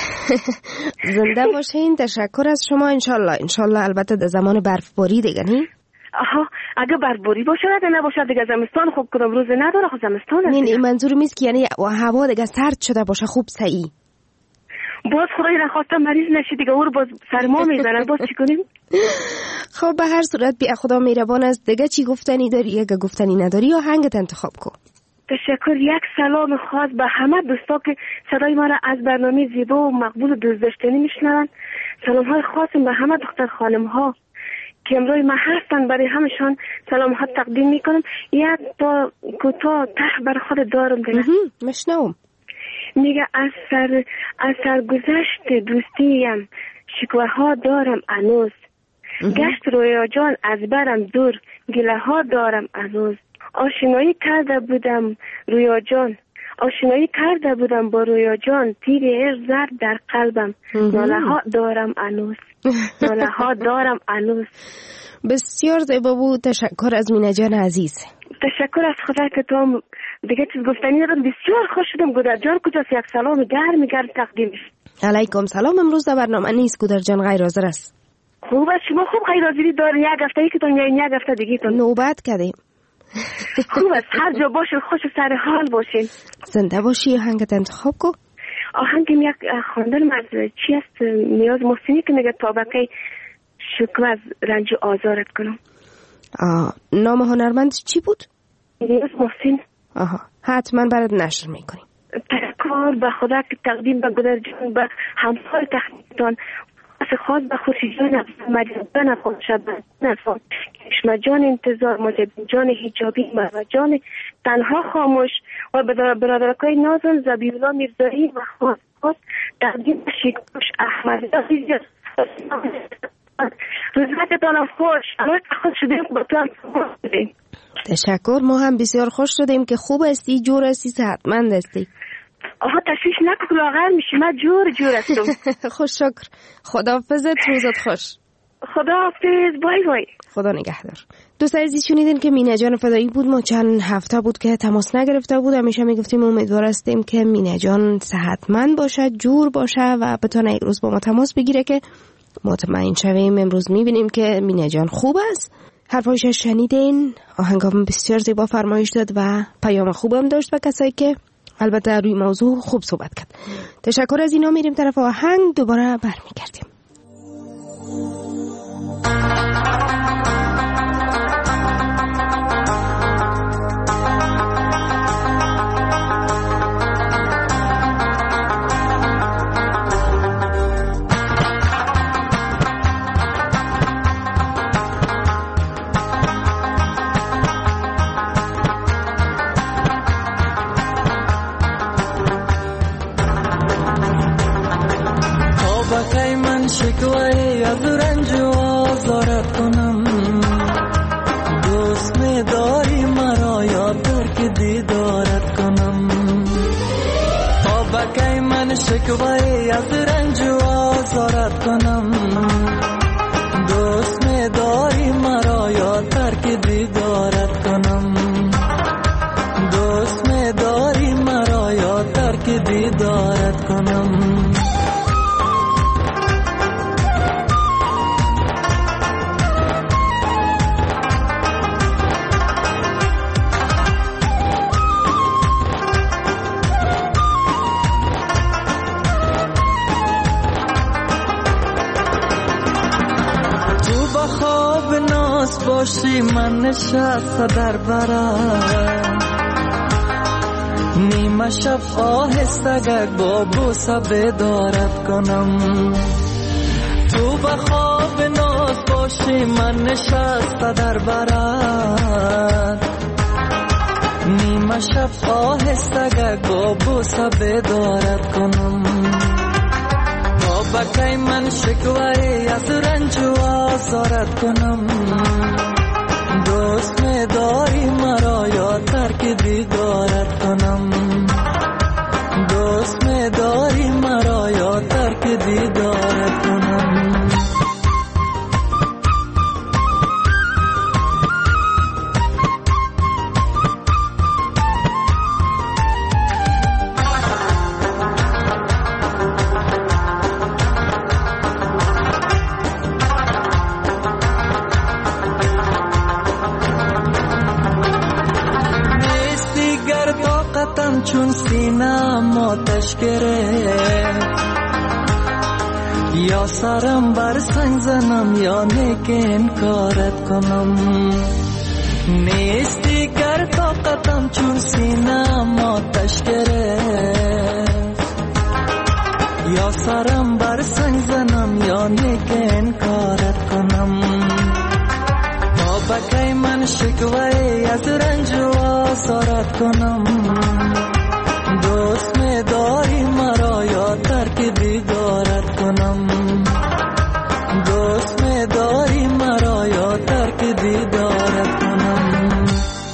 زنده باشین. تشکر از شما. انشالله انشالله. البته در زمان برفباری دیگه نی. آها اگه برفباری باشه نه نباشه دیگه زمستان خوب کدام روز نداره. خب زمستان است. نه منظورم نیست که یعنی هوا دیگه سرد شده باشه خوب صحیح. باز خدای نخواسته مریض نشی دیگه او رو باز سرما میزنن، باز چی کنیم؟ خب به هر صورت بیا خدا مهربان است. دیگه چی گفتنی داری؟ اگه گفتنی نداری یا هنگت انتخاب کن. تشکر. یک سلام خاص به همه دوستا که صدای ما را از برنامه زیبا و مقبول و دوست داشتنی میشنون. سلام های خاصم به همه دختر خانم ها که امروز ما هستن، برای همشان سلام ها تقدیم میکنم. یک تا کوتاه ته بر خود دارم دیگه. مشنوم. میگه از سر از سرگذشت دوستیم شکوه ها دارم انوز، گشت رویا جان از برم دور گله ها دارم انوز. آشنایی کرده بودم رویا جان، آشنایی کرده بودم با رویا جان، تیر عشق زد در قلبم، ناله ها دارم انوز، ناله ها دارم انوز. بسیار زیبا بود. تشکر از مینا جان عزیز. تشکر از خدا که تو دیگه چیز گفتنی دارم. بسیار خوش شدم. گودر جان کجاست؟ یک سلام گرم گرم تقدیمش. علیکم سلام. امروز در برنامه نیست. گودر جان غیر حاضر است. خوب است. شما خوب غیر حاضری دارین. یک هفته که تون یک هفته دیگه تون نوبت کردیم. خوب است. هر جا باشین خوش سر حال باشین. زنده باشی. آهنگت انتخاب کو. آهنگم یک خواندن از چی است؟ نیاز محسنی که میگه طابقه شکوه از رنج آزارت کنم. آه. نام هنرمند چی بود؟ نیاز محسن. آها حتما برات نشر میکنیم. کار به خدا که تقدیم به گلر جان به همکار تخنیکتان خاص به خوشی جان مجدن خود شد نفان کشمه جان انتظار مجدن جان حجابی مرمه جان تنها خاموش و برادرکای نازم زبیولا میرزایی و خاص خاص تقدیم شکوش احمد عزیز روزتتان خوش الان خوش شدیم با تو هم خوش شدیم. تشکر. ما هم بسیار خوش شدیم که خوب هستی، جور هستی، صحتمند هستی. آها تشویش نکن لاغر میشی، من جور جور هستم. خوش شکر. خداحافظت، روزت خوش. خداحافظ، بای بای. خدا نگهدار. دوست عزیز شنیدین که مینه جان فدایی بود. ما چند هفته بود که تماس نگرفته بود. همیشه میگفتیم امیدوار هستیم که مینه جان صحتمند باشه، جور باشه و بتونه یک روز با ما تماس بگیره که مطمئن شویم. امروز میبینیم که مینه جان خوب است. حرفایش شنیدین. آهنگام بسیار زیبا فرمایش داد و پیام خوبم داشت و کسایی که البته روی موضوع خوب صحبت کرد. تشکر از اینا. میریم طرف آهنگ، دوباره برمیگردیم. شکوه از رنج و آزارت کنم، دوست می داری مرا یا ترک دیدارت کنم. آبکی من شکوه از رنج و آزارت کنم، دوست می داری مرا یا ترک دیدارت کنم. دوست می داری مرا یا ترک دیدارت کنم. باشی من نشسته در برم، نیمه شب آهسته با بوسه بیدارت کنم. تو به خواب ناز باشی من نشسته در برم، نیمه شب آهسته با بوسه بیدارت کنم. بکی من شکوه از رنج و آزارت کنم، دوست می داری مرا یا ترک دیدارت کنم. دوست می داری مرا یا ترک دیدارت کنم. چون سینم آتش گرفت، یا سرم بر سنگ زنم یا نیک انکارت کنم. نیستی گر طاقتم چون سینم آتش گرفت، یا سرم بر سنگ زنم یا نیک انکارت کنم. بکی من شکوه از رنج و آزارت کنم، دوست می داری مرا یا ترک دیدارت کنم. دوست می داری مرا یا ترک دیدارت کنم.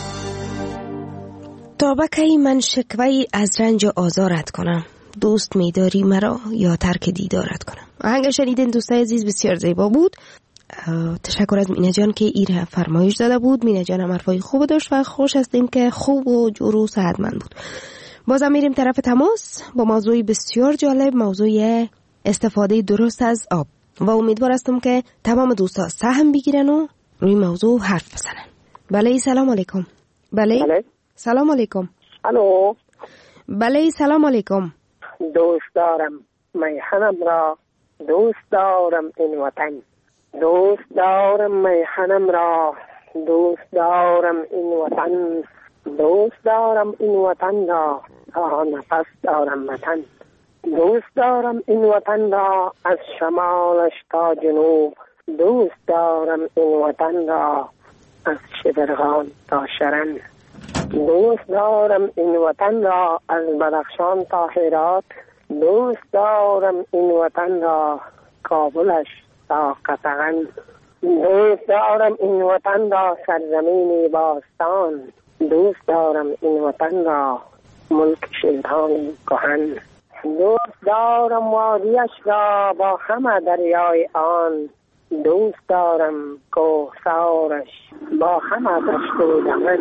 تا بکی من شکوه از رنج و آزارت کنم، دوست می داری مرا یا ترک دیدارت کنم. آهنگ شنیدین دوستای عزیز، بسیار زیبا بود. تشکر از مینه جان که ایره فرمایش داده بود. مینه جان هم حرفای خوب داشت و خوش هستیم که خوب و جور و صحتمند بود. بازم میریم طرف تماس با موضوعی بسیار جالب، موضوع استفاده درست از آب و امیدوار هستم که تمام دوستا سهم بگیرن و روی موضوع حرف بزنن. بله سلام علیکم. بله, بله. سلام علیکم. الو. بله سلام علیکم. دوست دارم میهنم را، دوست دارم این وطن، دوست دارم میهنم را، دوست دارم این وطن، دوست دارم این وطن را، تا نفس دارم وطن. دوست دارم این وطن را از شمالش تا جنوب، دوست دارم این وطن را از شبرغان تا شرن، دوست دارم این وطن را از بدخشان تا هرات، دوست دارم این وطن را کابلش تا قطغن، دوست دارم این وطن را سرزمین باستان، دوست دارم این وطن را ملک شیطان کهن، دوست دارم وادیش را با همه دریای آن، دوست دارم کوهسارش با همه دشت و دمن،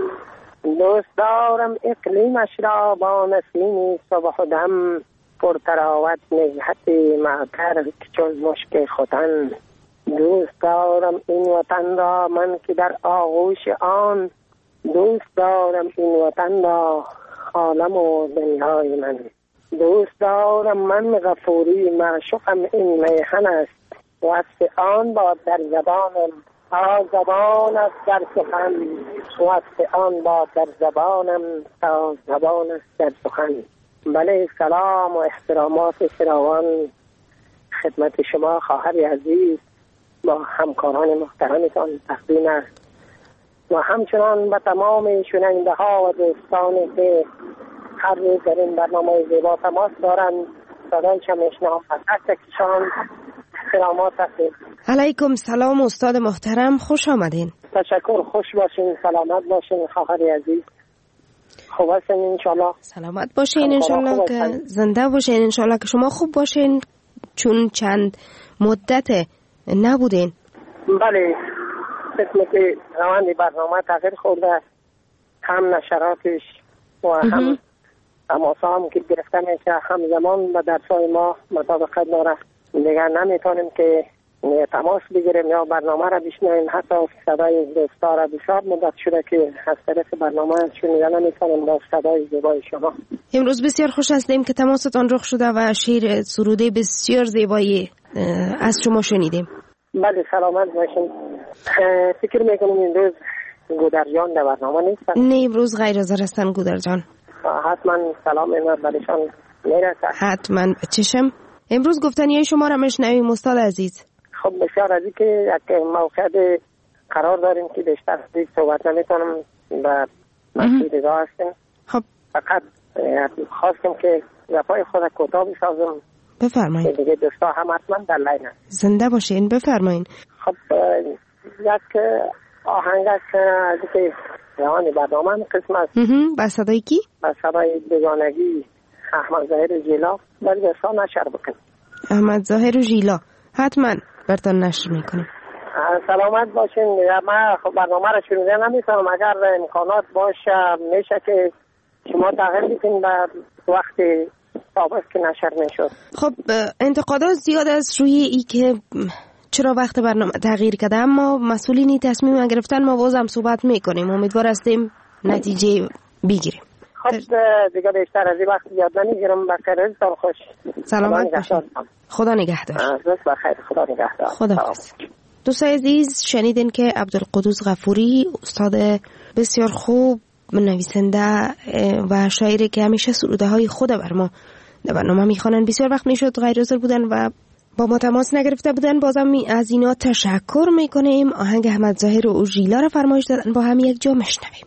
دوست دارم اقلیمش را با نسیم صبح و دم، پرتراوت نگهت معطر چون مشک ختن، دوست دارم این وطن را من که در آغوش آن، دوست دارم این وطن را عالم و دنیای من، دوست دارم من غفوری معشوقم این میهن است، وصف آن با در زبانم تا زبان است در سخن، وصف آن با در زبانم تا زبان است در سخن. بله، سلام و احترامات فراوان خدمت شما خواهر عزیز با همکاران محترمتان تقدیم است و همچنان به تمام شنونده ها و دوستانی که هر روز در این برنامه زیبا تماس دارند صدایشان میشنوم. تکشان سلامات هستید. علیکم سلام استاد محترم، خوش آمدین. تشکر، خوش باشین، سلامت باشین خواهر عزیز. خوب هستین انشالله؟ سلامت باشین انشالله که زنده باشین انشالله که شما خوب باشین، چون چند مدت نبودین. بله، قسمت روند برنامه تغییر خورده، هم نشراتش و هم تماسا هم که گرفته میشه همزمان به درسای ما مطابقت داره. دیگر نمیتونیم که تماس بگیریم یا برنامه را بشنویم، حتی صدای دوستا را بسیار مدت شده که از طرف برنامه شنیده نمیتونیم با صدای زیبای شما. امروز بسیار خوش هستیم که تماستان رخ شده و شعر سروده بسیار زیبایی از شما شنیدیم. بله، سلامت باشین. فکر میکنم این روز گودر جان در برنامه نیستن؟ نه، امروز غیر حاضر هستن گودر جان. حتما سلام من برشان میرسه. حتما چشم. امروز گفتنی شما را میشنویم استاد عزیز. خب بسیار از که یک موقع قرار داریم که بیشتر از صحبت نمیتونم و مسئولیت‌ها هستیم. خب فقط خواستم که گپای خود کوتاه بسازم. بفرمایید. دیگه دوستا هم حتما در لاین هست. زنده باشین، بفرمایید. خب یک آهنگ است از که روان برنامه هم قسم است. با صدای کی؟ با صدای بیگانگی احمد ظاهر ژیلا. ولی دوستا نشر بکن. احمد ظاهر ژیلا حتما براتون نشر میکنیم. سلامت باشین. من خب برنامه را شنیده نمیتونم، اگر امکانات باشه میشه که شما تغییر بدین به وقت سابق که نشر میشد. خب انتقادات زیاد است روی ای که چرا وقت برنامه تغییر کرده، اما مسئولینی تصمیم گرفتن، ما بازم صحبت میکنیم، امیدوار هستیم نتیجه بگیریم. خب دیگه بیشتر از این وقت زیاد نمیگیرم. بخیر روزتان خوش. سلامت باشید. خدا نگهدار. روز بخیر. خدا نگهدار. خدا حافظ. دوستان عزیز، شنیدین که عبدالقدوس غفوری استاد بسیار خوب، نویسنده و شاعری که همیشه سروده های خود بر ما در برنامه میخوانن، بسیار وقت میشد غیر حاضر بودن و با ما تماس نگرفته بودن. بازم از اینا تشکر میکنیم. آهنگ احمد ظاهر و ژیلا را فرمایش دادن، با هم یک جا میشنویم.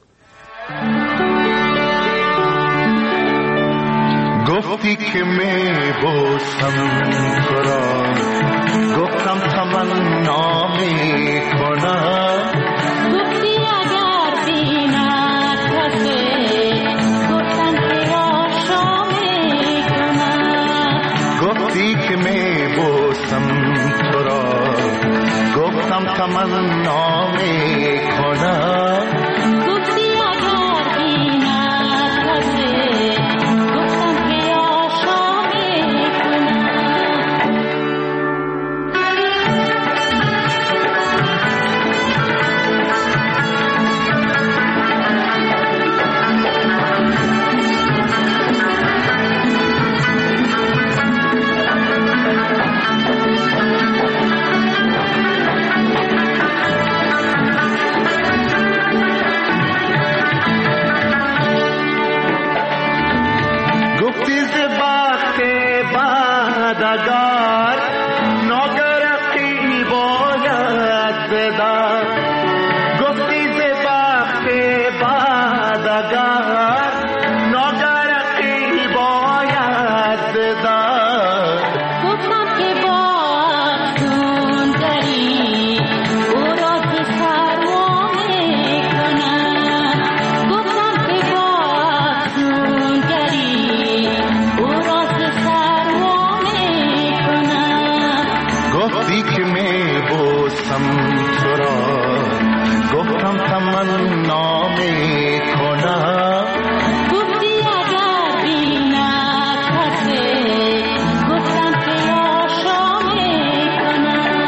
گفتی که میبوسم تو را، گفتم تمنا میکنم، گفتی اگر بینت کسی، گفتم که آشا میکنم، گفتی که میبوسم تو را، گفتم تمنا میکنم، گفتی که می بوسم تو را گفتم تمنا می کنم گفتی اگر بینم کسی گفتم که آشا می کنم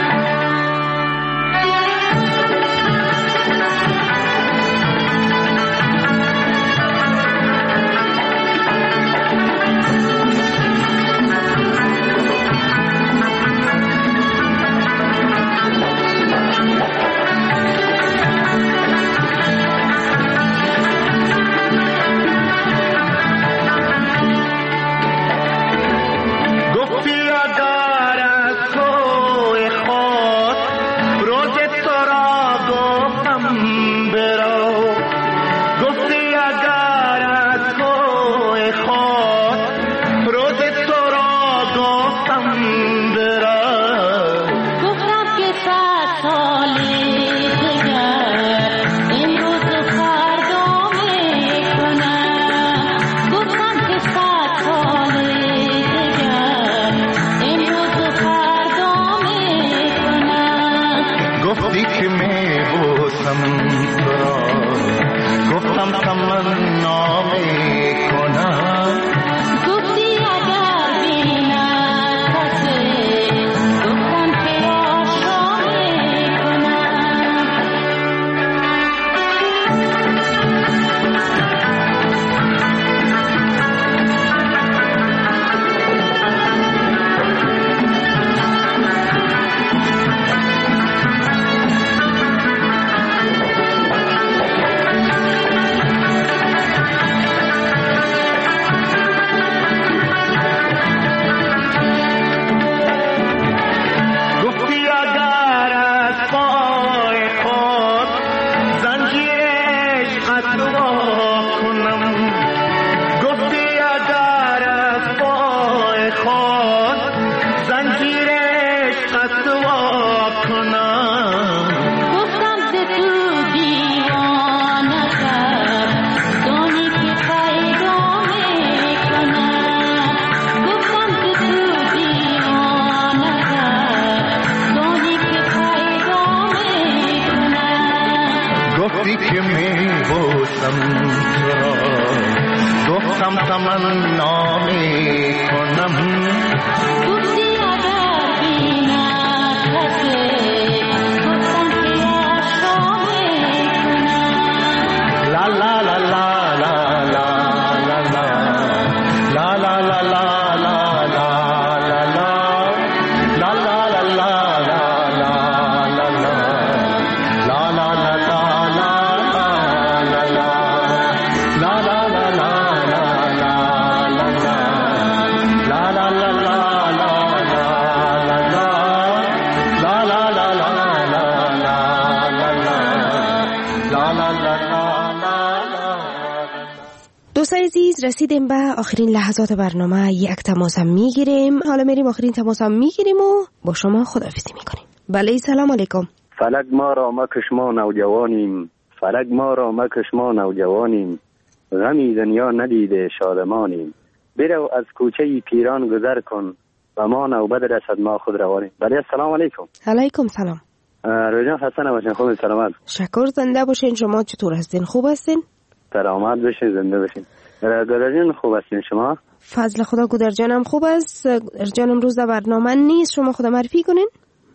دوستان عزیز رسیدیم به آخرین لحظات برنامه. یک تماس هم میگیریم، حالا میریم آخرین تماس هم میگیریم و با شما خداحافظی میکنیم. بله سلام علیکم. فلک ما را مکش ما نوجوانیم، فلک ما را مکش ما نوجوانیم، غمی دنیا ندیده شادمانیم، برو از کوچه پیران گذر کن و ما نوبت رسد ما خود روانیم. بله السلام علیکم. علیکم سلام. رویان حسن باشین، خوب سلامت. شکر، زنده باشین. شما چطور هستین؟ خوب هستین؟ سلامت باشین، زنده باشین. گودرجان خوب هستین شما؟ فضل خدا گودرجانم خوب است. گودرجان امروز در برنامه نیست، شما خدا معرفی کنین.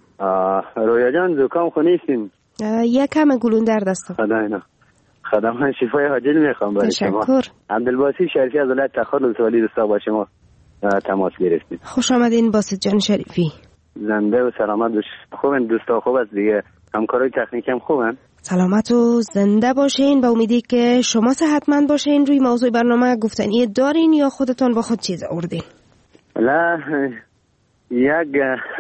رویا جان زکام خو نیستین؟ یک کم گلون در دستم. خدا اینا خدا من شفای عاجل میخوام برای شما. تشکر. عبدالباسط شریفی از ولایت تخار لطفالی دوستا با شما تماس گرفتیم. خوش آمدین باسط جان شریفی. زنده و سلامت باش. خوبن دوستا؟ خوب است دیگه؟ همکارای تکنیکی هم خوبن؟ سلامت و زنده باشین. با امیدی که شما صحتمند باشین. روی موضوع برنامه گفتنی دارین یا خودتون با خود چیز آوردین؟ لا یک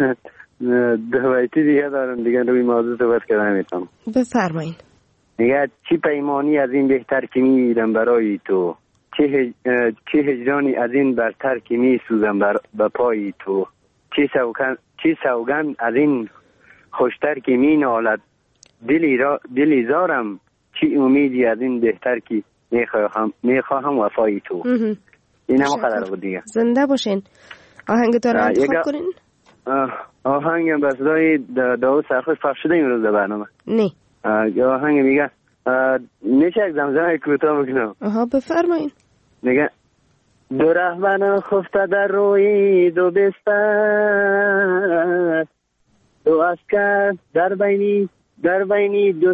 دوایتی دیگه دارم دیگه روی موضوع صحبت کردن میتونم. بفرمایین. دیگه چی پیمانی از این بهتر که میرم برای تو، چه هج... چه هجرانی از این برتر که میسوزم بر به پای تو، چه سوگن چه سوگن از این خوشتر که مینالد دلی را دلی زارم، چه امیدی از این بهتر که میخواهم میخواهم وفای تو. این هم قدر بود دیگه. زنده باشین. آهنگ داره انتخاب کنین. آهنگ به صدای داوود سرخوش پخش شده امروز در برنامه؟ نه. آهنگ میگه میشه یک زمزمه کوتاه بکنم؟ آها بفرمایید. میگه دو رهبر خفته در روی دو بستر، دو عسکر در بینی در بینی دو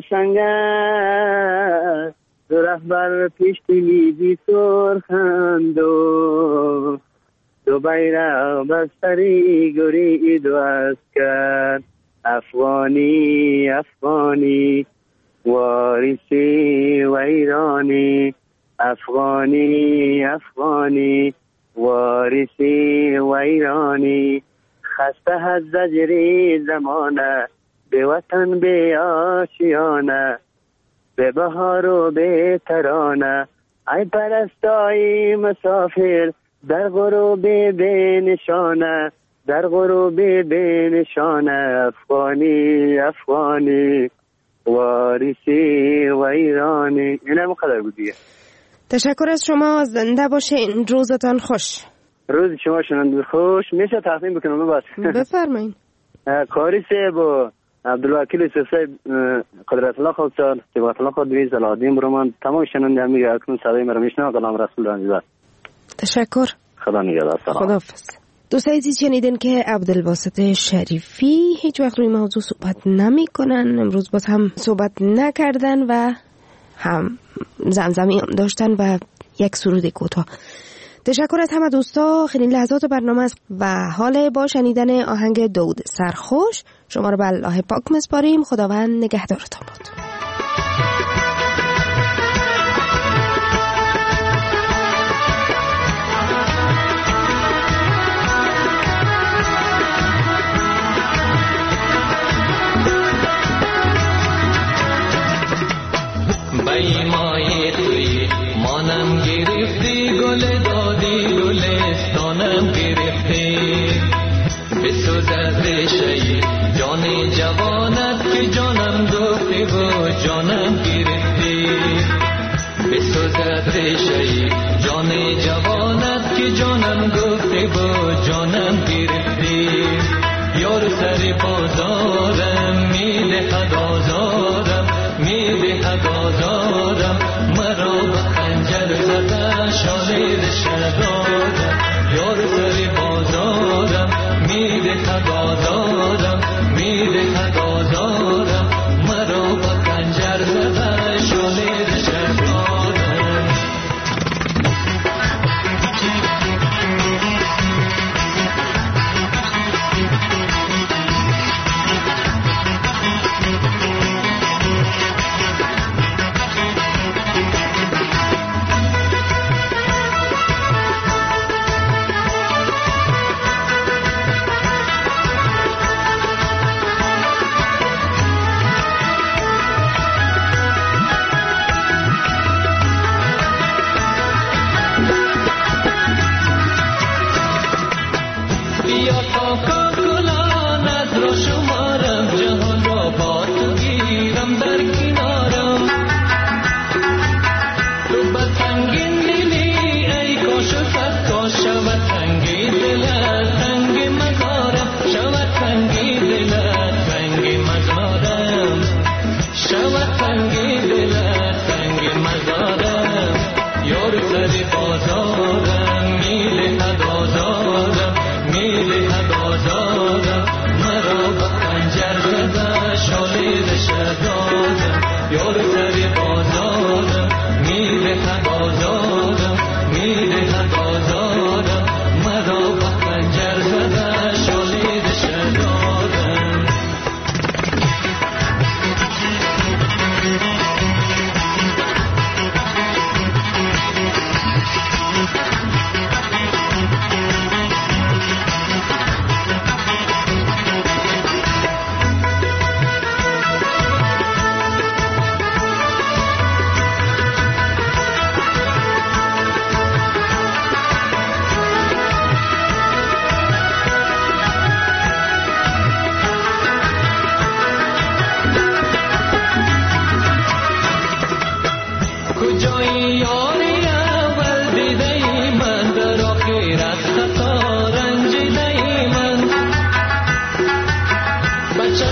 سنگر، دو رهبر پیش میزی سرخند و دو بیرق بستری گوری دو عسکر، افغانی افغانی وارثی و ایرانی، افغانی افغانی وارثی و ایرانی، خسته از زجری زمانه به وطن به آشیانه، به بهار و به ترانه، ای پرستای مسافر در غروب به نشانه، در غروب به نشانه، افغانی افغانی وارثی و ایرانی. اینه مقدر بود دیگه. تشکر از شما، زنده باشین، روزتان خوش. روز شما شنونده خوش. میشه تقدیم بکنم بس؟ بفرمایید. کاری صاحب و عبدالوکیل صاحب قدرت الله خالصان صبغت الله خادری زلادین برمان تمام شنونده میگه اکنون صدای مرا میشنوند. غلام رسول عزیز. تشکر. خدا نگهدار. خداحافظ. دوستان عزیز شنیدین که عبدالباسط شریفی هیچ وقت روی موضوع صحبت نمی کنن. امروز باز هم صحبت نکردن و هم زمزمی هم داشتن و یک سرود کوتاه. تشکر از همه دوستا. خیلی لحظات برنامه است و حال با شنیدن آهنگ داوود سرخوش شما رو به الله پاک میسپاریم. خداوند نگهدارتان باد. بیمای توی مانم گرفتی، گل دادی گلستانم گرفتی، بسوزد شی جان جوانت که جانم گفتی و جانم گرفتی، بسوزد شی جان جوانت که جانم گفتی و جانم گرفتی، یار سر بازارم میدهد آزارم، میدهد آزارم، مرا به خنجر زده شالید شدادم، یار سر بازارم میدهد آزارم، میدهد آزارم، مرا به خنجر زده شالید شدادم.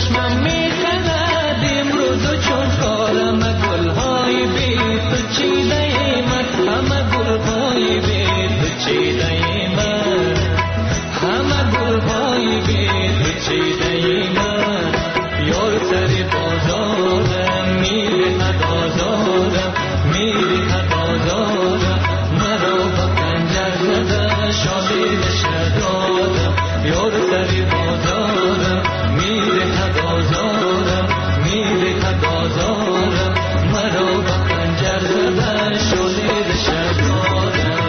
چشمم میخند امروز و چون کارم گلهای بی تو چیده من همه گلهای بی تو چیده من همه گلهای بی تو چیده من یار سر بازارم میره بازارم میره بازارم مرا با پنجر زده شالی شدادم یار سر بازارم میره بازارم میره بازارم مرا با پنجر زده شالی شدادم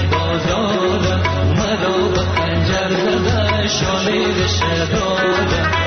شالی شدادم